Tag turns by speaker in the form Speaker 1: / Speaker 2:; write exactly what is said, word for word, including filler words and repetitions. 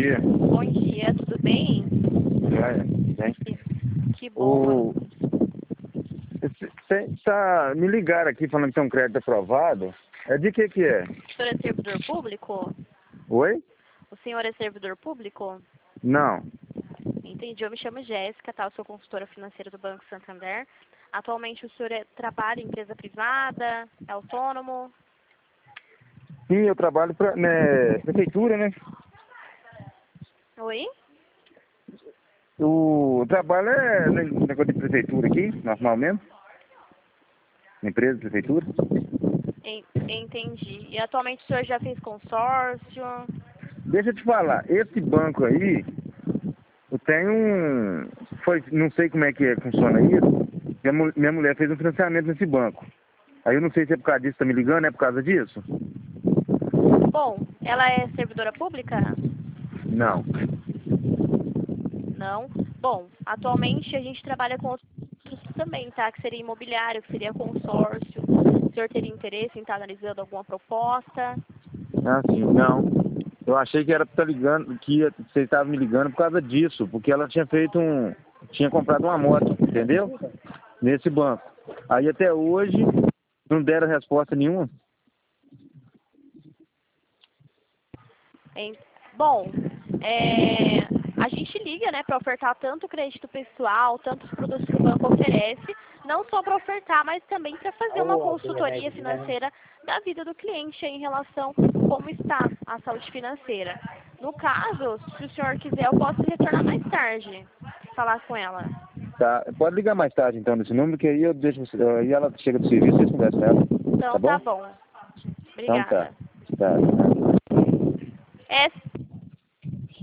Speaker 1: dia.
Speaker 2: Bom dia, tudo bem?
Speaker 1: É, bem.
Speaker 2: Que, que bom.
Speaker 1: Você tá, me ligaram aqui falando que tem um crédito aprovado. É de que que é?
Speaker 2: O senhor é servidor público?
Speaker 1: Oi?
Speaker 2: O senhor é servidor público?
Speaker 1: Não.
Speaker 2: Entendi. Eu me chamo Jéssica, tá? Eu sou consultora financeira do Banco Santander. Atualmente o senhor é, trabalha em empresa privada? É autônomo?
Speaker 1: Sim, eu trabalho pra né, prefeitura, né?
Speaker 2: Oi?
Speaker 1: O trabalho é no negócio de prefeitura aqui, normal mesmo. Empresa de prefeitura.
Speaker 2: En- Entendi. E atualmente o senhor já fez consórcio?
Speaker 1: Deixa eu te falar, esse banco aí, eu tenho um... Foi, não sei como é que é, funciona isso. Minha, mu- minha mulher fez um financiamento nesse banco. Aí eu não sei se é por causa disso que tá me ligando, é por causa disso?
Speaker 2: Bom, ela é servidora pública?
Speaker 1: Não.
Speaker 2: Não. Bom, atualmente a gente trabalha com outros também, tá? Que seria imobiliário, que seria consórcio. O senhor teria interesse em estar analisando alguma proposta?
Speaker 1: Ah, sim, não. Eu achei que era pra tá ligando, que ia- você estava me ligando por causa disso, porque ela tinha feito um... Tinha comprado uma moto, entendeu? Nesse banco. Aí até hoje não deram resposta nenhuma.
Speaker 2: Em- Bom, é, a gente liga, né, para ofertar tanto crédito pessoal, tantos produtos que o banco oferece, não só para ofertar, mas também para fazer uma consultoria financeira da vida do cliente em relação a como está a saúde financeira. No caso, se o senhor quiser, eu posso retornar mais tarde, falar com ela.
Speaker 1: Tá, pode ligar mais tarde então nesse número, que aí eu deixo você, aí ela chega do serviço e vocês conversam com ela.
Speaker 2: Então
Speaker 1: Tá
Speaker 2: tá
Speaker 1: bom?
Speaker 2: bom.
Speaker 1: Então tá.
Speaker 2: Obrigada.
Speaker 1: Tá.
Speaker 2: É